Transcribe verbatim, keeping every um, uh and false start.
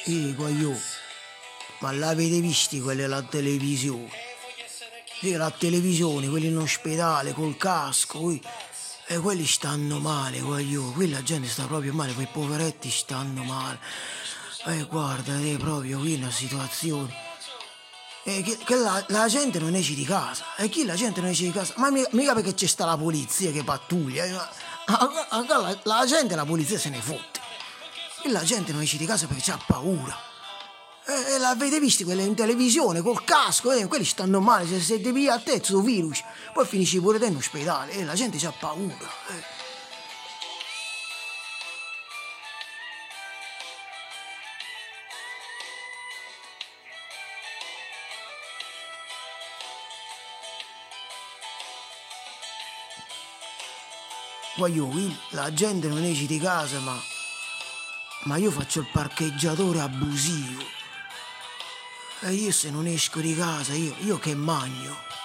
E io, ma l'avete visti quelli alla televisione? Sì, la televisione, quelli in ospedale col casco, ui, e quelli stanno male, io, quella gente sta proprio male, quei poveretti stanno male. E guarda, è proprio qui una situazione. E che, che la, la gente non esce di casa, e chi la gente non esce di casa? Ma mica, mica perché c'è sta la polizia che pattuglia, eh, ma, ma- ma- ma la, la gente la polizia se ne fotte. E la gente non esce di casa perché ha paura. E, e l'avete visti quelle in televisione col casco, eh, quelli stanno male, se, se devi a te questo virus, poi finisci pure te in ospedale, e la gente ha paura. Eh. Voglio, la gente non esce di casa, ma, ma io faccio il parcheggiatore abusivo. E io se non esco di casa, io, io che magno?